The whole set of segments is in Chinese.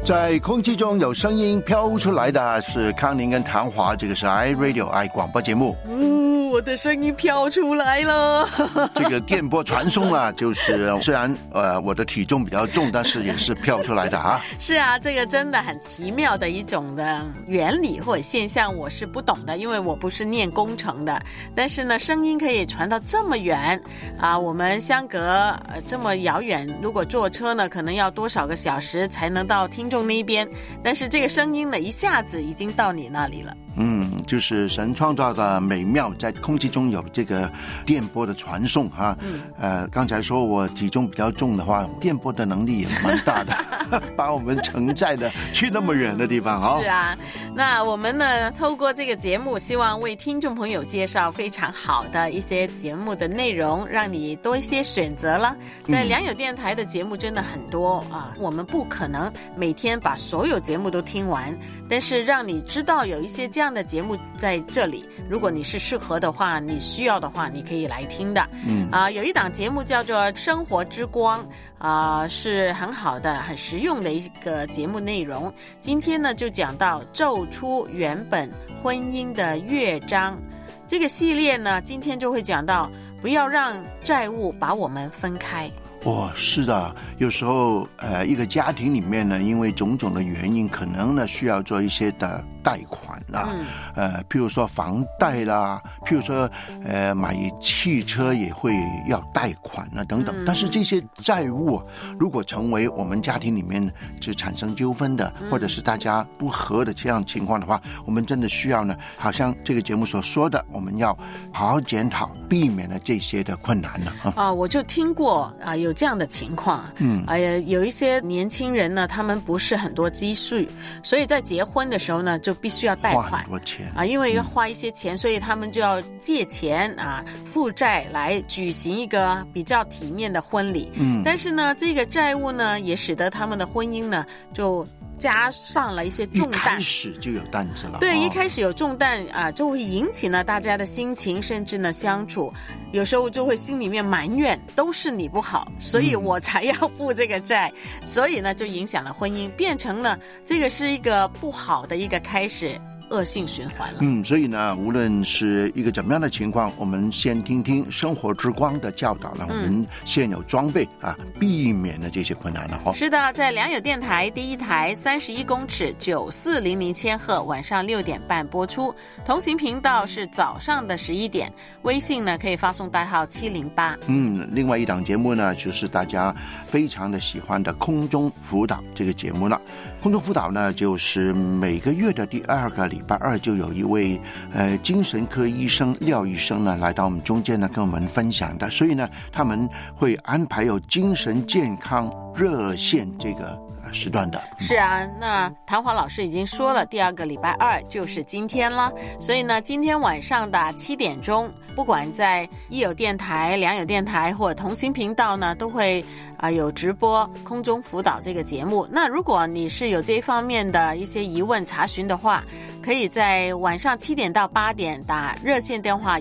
在空气中有声音飘出来的是康宁跟谭华，这个是 iRadio 爱广播节目。 我的声音飘出来了。 这个电波传送啊，就是虽然我的体重比较重，但是也是飘出来的啊。 是啊，这个真的很奇妙的一种的原理或者现象，我是不懂的，因为我不是念工程的。但是呢，声音可以传到这么远啊，我们相隔这么遥远，如果坐车呢，可能要多少个小时才能到听众那边，但是这个声音呢，一下子已经到你那里了。 就是神创造的美妙，在空气中有这个电波的传送哈。刚才说我体重比较重的话，电波的能力也蛮大的，把我们承载的去那么远的地方哈。 是啊，那我们呢，透过这个节目，希望为听众朋友介绍非常好的一些节目的内容，让你多一些选择了。在良友电台的节目真的很多啊，我们不可能每天把所有节目都听完，但是让你知道有一些这样的节目在这里，如果你是适合的话，你需要的话，你可以来听的。有一档节目叫做《生活之光》，是很好的、很实用的一个节目内容。今天呢，就讲到奏出原本婚姻的乐章。这个系列呢，今天就会讲到不要让债务把我们分开。 是的，有时候一个家庭里面呢，因为种种的原因，可能呢需要做一些的贷款啦，譬如说房贷啦，譬如说买汽车也会要贷款啊等等。但是这些债务如果成为我们家庭里面是产生纠纷的，或者是大家不和的这样情况的话，我们真的需要呢，好像这个节目所说的，我们要好好检讨，避免了这些的困难呢。 我就听过有这样的情况，有一些年轻人呢，他们不是很多积蓄，所以在结婚的时候呢，就必须要贷款， 花很多钱因为要花一些钱，所以他们就要借钱负债来举行一个比较体面的婚礼。但是呢，这个债务呢，也使得他们的婚姻呢，就加上了一些重担， 一开始就有担子了。 对，一开始有重担就会引起呢大家的心情，甚至呢相处，有时候就会心里面埋怨，都是你不好，所以我才要付这个债，所以呢就影响了婚姻，变成了这个是一个不好的一个开始。恶性循环了。 所以呢，无论是一个怎么样的情况，我们先听听生活之光的教导，让我们先有装备避免了这些困难了。 是的，在良友电台第一台31公尺9400千赫，晚上6点半播出。同行频道是早上的11点，微信呢可以发送代号708。 另外一档节目呢，就是大家非常的喜欢的空中辅导这个节目了。空中辅导呢，就是每个月的第2个礼拜2就有一位精神科医生廖医生呢来到我们中间呢跟我们分享的，所以呢他们会安排有精神健康热线这个时段的。 是啊，那谭华老师已经说了，第2个礼拜2就是今天了，所以呢今天晚上的7点钟，不管在益友电台、良友电台或者同行频道呢，都会有直播空中辅导这个节目。那如果你是有这一方面的一些疑问查询的话，可以在晚上7点到8点打热线电话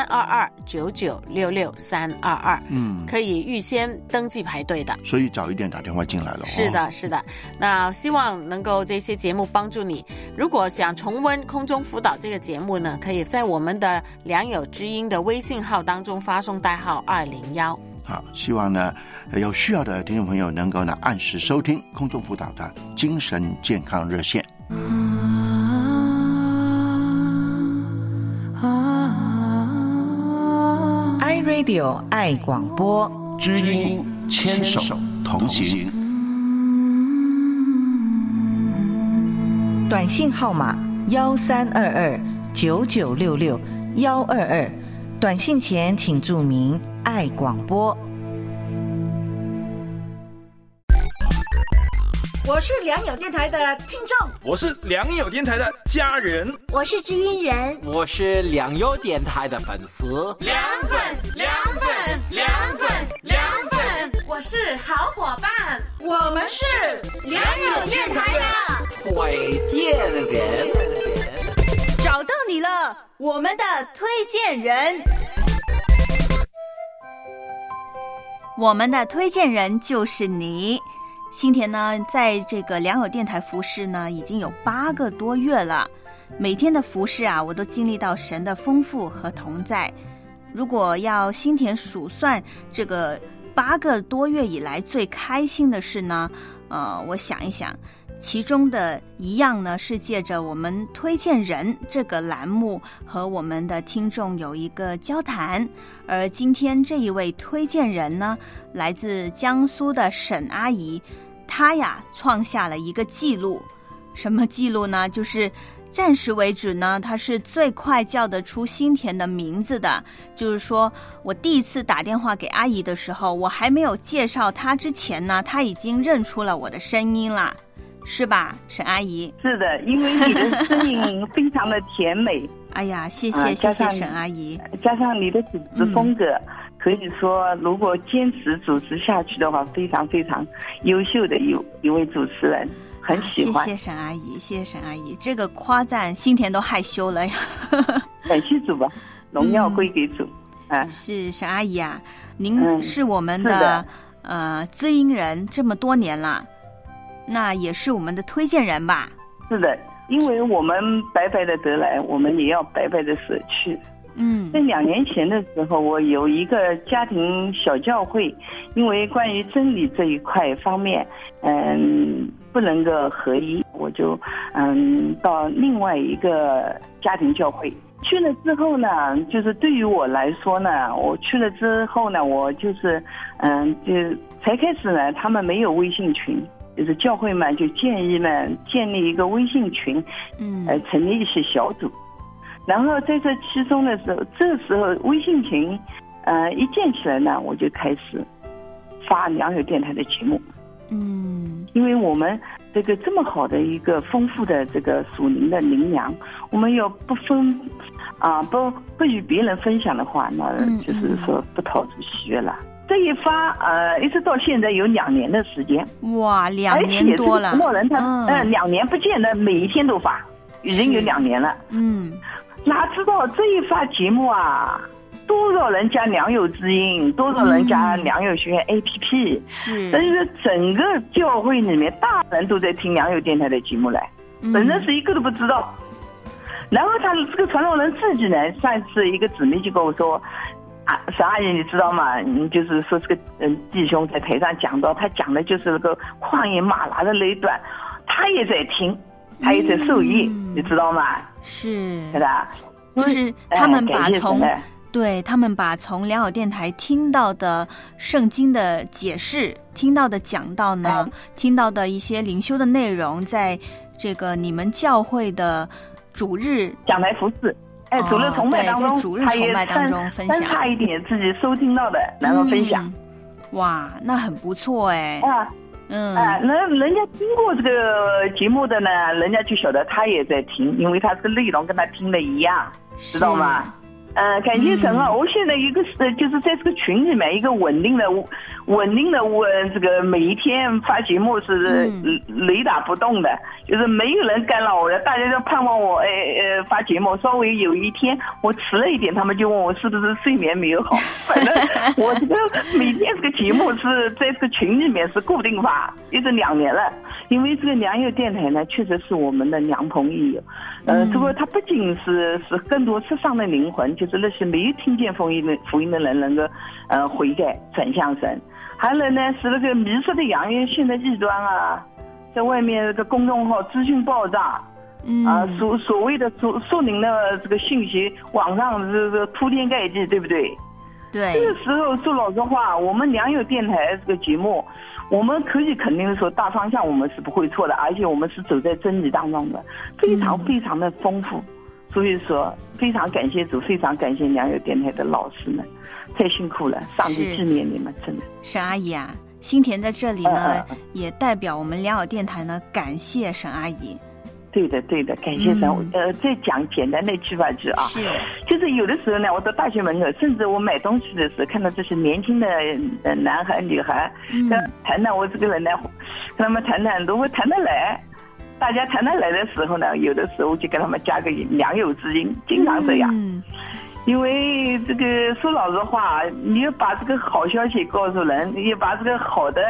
132299666322，可以预先登记排队的， 所以早一点打电话进来了。 是的，是的。那希望能够这些节目帮助你。如果想重温空中辅导这个节目呢，可以在我们的良友之音的微信号当中发送代号201。 好，希望呢有需要的听众朋友能够呢按时收听空中辅导的精神健康热线。 iRadio 爱广播， 知音牵手同行。 短信号码132299662122，短信前请注明爱广播。 我是良友电台的听众， 我是良友电台的家人， 我是知音人， 我是良友电台的粉丝。 良粉， 我是好伙伴，我们是良友电台的推荐人。 找到你了，我们的推荐人。 我们的推荐人就是你。 新田呢，在这个良友电台服侍呢，已经有8个多月了。每天的服侍啊，我都经历到神的丰富和同在。如果要新田数算这个8个多月以来最开心的事呢，我想一想，其中的一样呢，是借着我们推荐人这个栏目和我们的听众有一个交谈。而今天这一位推荐人呢，来自江苏的沈阿姨，她呀创下了一个记录。什么记录呢？就是暂时为止呢，她是最快叫得出新田的名字的。就是说我第一次打电话给阿姨的时候，我还没有介绍她之前呢，她已经认出了我的声音啦，是吧，沈阿姨？ 是的，因为你的声音非常的甜美。 哎呀，谢谢沈阿姨。加上你的主持风格，可以说如果坚持主持下去的话，非常非常优秀的一位主持人。很喜欢。 谢谢沈阿姨，谢谢沈阿姨，这个夸赞新田都害羞了呀。 感谢主吧，荣耀归给主。 是沈阿姨啊，您是我们的知音人这么多年了，那也是我们的推荐人吧？ 是的，因为我们白白的得来，我们也要白白的舍去。在2年前的时候，我有一个家庭小教会，因为关于真理这一块方面，不能够合一，我就到另外一个家庭教会去了之后呢，就是对于我来说呢，我去了之后呢，我就是就才开始呢，他们没有微信群，就是教会们就建议们建立一个微信群，成立一些小组。然后在这其中的时候，这时候微信群一建起来呢，我就开始发良友电台的节目。因为我们这个这么好的一个丰富的这个属灵的灵粮，我们要不不与别人分享的话，那就是说不讨主喜悦了。这一发一直到现在有2年的时间。 哇，2年多了。 默人他2年不见得每一天都发，已经有2年了。哪知道这一发节目啊，多少人加良友知音，多少人加良友学院 APP， 所以说整个教会里面大人都在听良友电台的节目来，本身是一个都不知道。然后他这个传道人自己呢，上一次一个姊妹就跟我说，沈阿姨你知道吗？就是说这个弟兄在台上讲到，他讲的就是那个旷野吗哪的那一段，他也在听，他也在受益，你知道吗？ 是的， 就是他们把他们把从良友电台听到的圣经的解释，听到的讲道呢，听到的一些灵修的内容，在这个你们教会的主日讲台服饰，主日崇拜当中， 在主日崇拜当中分享， 差一点自己收听到的，然后分享。 哇，那很不错哎。 那人家听过这个节目的呢，人家就晓得他也在听，因为他这个内容跟他听的一样，知道吗？感谢神啊！我现在一个就是在这个群里面一个稳定的这个每一天发节目是雷打不动的，就是没有人干扰我的，大家都盼望我发节目。稍微有一天我迟了一点，他们就问我是不是睡眠没有好。反正我这个每天这个节目是在这个群里面是固定发，一直2年了。因为这个良友电台呢，确实是我们的良朋益友。这个它不仅是更多世上的灵魂，就是那些没有听见福音的人能够悔改转向神。还有呢是那个迷失的羊，因为现在异端啊，在外面这个公众号资讯爆炸，所谓的属灵的这个信息，网上这个铺天盖地，对不对？ 对。 这个时候说老实话，我们良友电台这个节目，我们可以肯定的说，大方向我们是不会错的，而且我们是走在真理当中的，非常非常的丰富。所以说，非常感谢主，非常感谢良友电台的老师们，太辛苦了，上帝纪念你们，真的。 沈阿姨啊，新田在这里呢，也代表我们良友电台呢，感谢沈阿姨。 对的，感谢神。再讲简单的句话句啊，就是有的时候呢，我到大学门口，甚至我买东西的时候，看到这些年轻的男孩女孩，跟他谈谈我这个人呢，跟他们谈谈，如果谈得来，大家谈得来的时候呢，有的时候就跟他们加个良友之音，经常这样。因为这个说老实话，你要把这个好消息告诉人，也把这个好的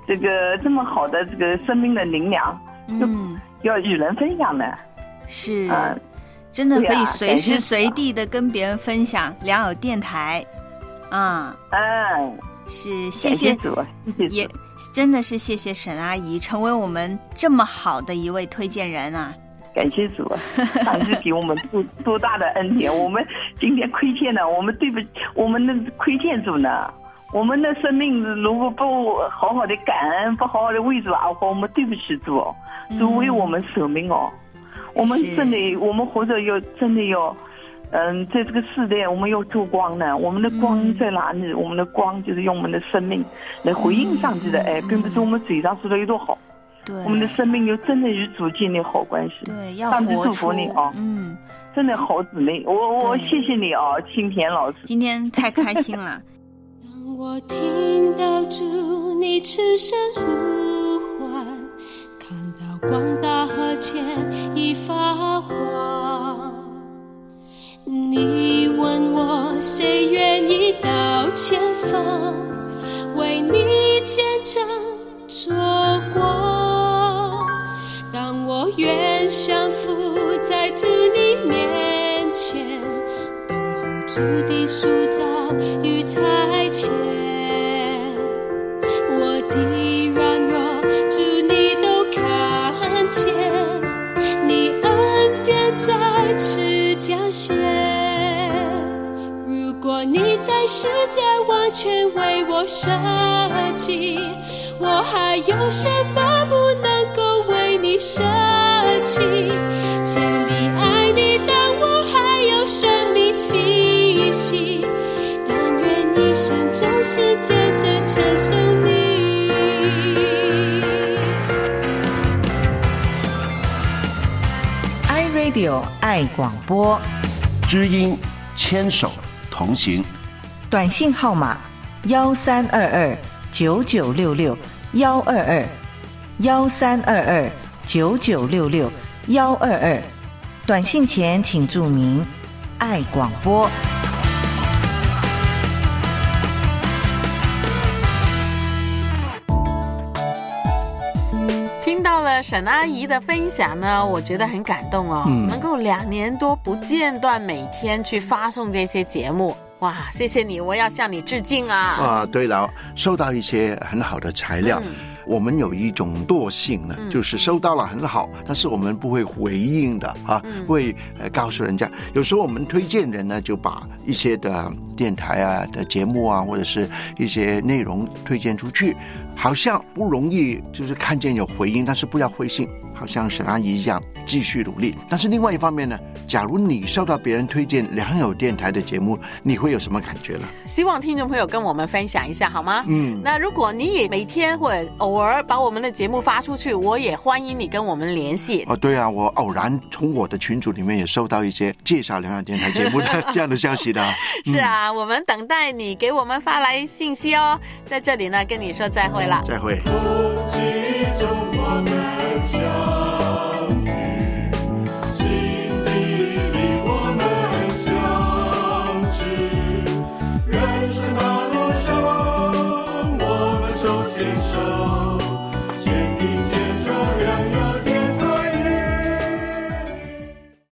这个这么好的这个生命的灵粮，要与人分享的。 是，真的可以随时随地的跟别人分享良友电台啊。是，谢谢主，也真的是谢谢沈阿姨成为我们这么好的一位推荐人啊。 感谢主，上帝给我们多大的恩典！我们今天亏欠了，我们对不起，我们的亏欠主呢。我们的生命如果不好好的感恩，不好好的为主而活，我们对不起主，主为我们舍命哦。我们真的，我们活着要真的要，在这个世代我们要做光呢。我们的光在哪里？我们的光就是用我们的生命来回应上帝的爱，并不是我们嘴上说的有多好。 对， 我们的生命就真的与主建立好关系。 对，要上帝祝福你啊！真的好姊妹，我谢谢你啊，青田老师， 今天太开心了。 当我听到主你此声呼唤，看到光大河前已发黄，你问我谁愿意到前方为你见证做光，当我愿降服在主你面前，等候主的塑造与差遣，我的软弱主你都看见，你恩典在此彰显。如果你在世界完全为我舍己，我还有什么不能够为你舍弃？千里爱你，但我还有生命气息，但愿一生总是见证称颂你。 iRadio 爱广播， 知音牵手同行， 短信号码1322-9966-122，1322-9966-122，短信前请注明爱广播。 听到了沈阿姨的分享呢，我觉得很感动哦，能够2年多不间断每天去发送这些节目，哇，谢谢你，我要向你致敬啊！ 对了，收到一些很好的材料。我们有一种惰性呢，就是收到了很好，但是我们不会回应的啊，会告诉人家。有时候我们推荐人呢，就把一些的电台啊的节目啊，或者是一些内容推荐出去，好像不容易，就是看见有回应，但是不要灰心，好像沈阿姨一样继续努力。但是另外一方面呢，假如你收到别人推荐良友电台的节目，你会有什么感觉呢？ 希望听众朋友跟我们分享一下好吗？那如果你也每天或者偶尔把我们的节目发出去，我也欢迎你跟我们联系。 对啊，我偶然从我的群组里面也收到一些介绍良友电台节目的这样的消息的。 是啊，我们等待你给我们发来信息哦。在这里呢，跟你说再会了。 再会。 人生道路上，我们手牵手。